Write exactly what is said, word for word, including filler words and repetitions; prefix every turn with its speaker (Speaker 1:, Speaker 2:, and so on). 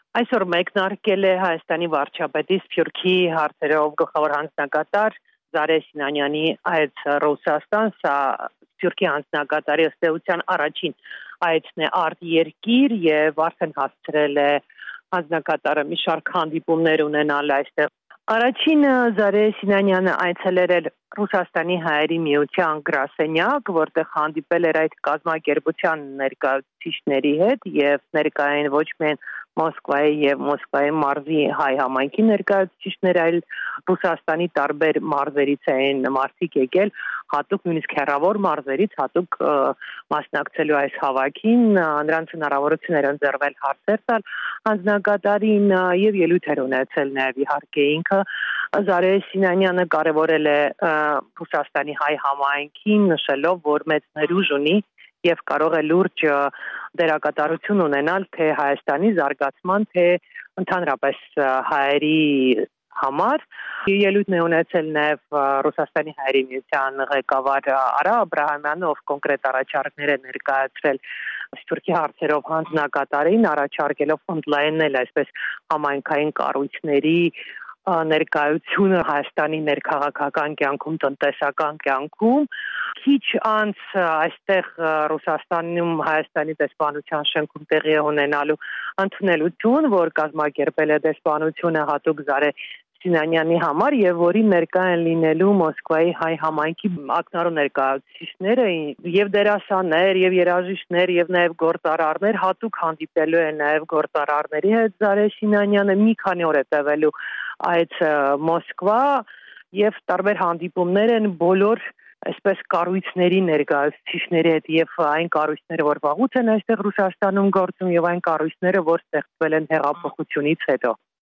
Speaker 1: Այսօր մեկնարկել է Հայաստանի վարչապետի Սփյուռքի հարցերով գլխավոր հանձնակատար Զարե Սինանյանի այց Ռուսաստան, սա Սփյուռքի հանձնակատարի ըստ էության առաջին այցն է արտերկիր եւ արդեն հասցրել է հանձնակատարը մի շարք հանդիպումներ ունենալ այստեղ։ Առաջին Զարե Սինանյանը այցելել էր Ռուսաստանի հայերի միության գրասենյակ, որտեղ հանդիպել էր այդ կազմակերպության ներկայացուցիչների հետ եւ ներկայային ոչ միայն Մոսկվայի եւ Մոսկվայի մարզի հայ համայնքի ներկայացուցիչներ, այլ Ռուսաստանի տարբեր մարզերից էին մարդիկ եկել, հատուկ նույնիսկ հեռավոր մարզերից հատուկ մասնակցելու այս հավաքին, նրանց հնարավորություն էր ընձեռվել հարցեր տալ հանձնակատարին եւ ելույթ էր ունեցել նաեւ իհարկե ինքը Զարե Սինանյանը կարևորել է Ռուսաստանի հայ համայնքին, նշելով, որ մեծ ներուժ ունի եւ կարող է լուրջ դերակատարություն ունենալ թե Հայաստանի զարգացման, թե ընդհանրապես հայերի համար։ Ելույթն է ունեցել նաեւ Ռուսաստանի հայերի միության ղեկավար Արա Աբրահամյանը, ով կոնկրետ առաջարկներ է ներկայացրել Սփյուռքի հարցերով հանձնակատարին, առաջարկելով ընդլայնել այսպես համայնքային կառույցների ներկայությունը Հայաստանի ներքաղաքական կյանքում, տնտեսական կյանքում։ Քիչ անց այստեղ Ռուսաստանում Հայաստանի դեսպանության շենքում տեղի է ունենալու ընդունելություն, որ կազմակերպել է դեսպանությունը հատուկ Զարե Սինանյանի համար եւ որի ներկա են լինելու Մոսկվայի հայ համայնքի ակնառու ներկայացուցիչները եւ դերասաններ եւ երաժիշտներ եւ նաեւ գործարարներ, հատուկ հանդիպելու է նաեւ գործարարների հետ Զարե Սինանյանը, մի քանի օր է տևելու այդ Մոսկվա եւ տարբեր հանդիպումներ են բոլոր այսպես կառույցների ներկայացուցիչների հետ եւ այն կառույցները, որ վաղուց են այստեղ Ռուսաստանում գործում եւ այն կառույցները, որ ստեղծվել են հեղափոխությունից հետո։